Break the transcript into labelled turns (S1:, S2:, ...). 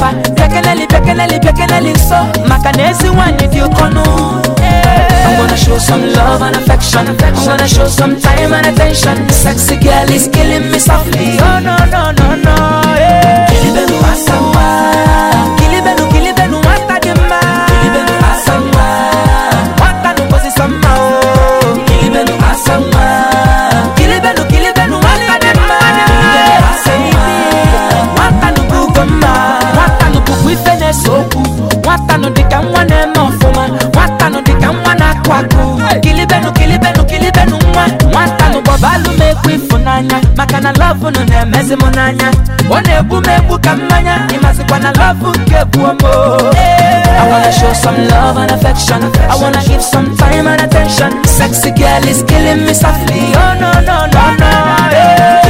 S1: papa. Bekeleli so. Makanesi one if you kono. I'm gonna show some love and affection. I'm gonna show some time and attention. Sexy girl is killing me softly. Oh no. Kilibelu asawa. Kilibelu wata dema. Kilibelu asawa. Wata no kosi sama o. Kilibelu asawa. Kilibelu wata dema. Kilibelu asawa. Wata no bugoma. Wata no bukwifene soku. Wata no dika mwane mofuma. Wata no dika mwana kwaku. Kilibelu mwa. Wata no bobalu mekwifunanya. Makana love no nemezi munanya. One ebu kamanya. Imasi kwa na love kebu amo. I wanna show some love and affection. I wanna give some time and attention. Sexy girl is killing me softly. Oh no.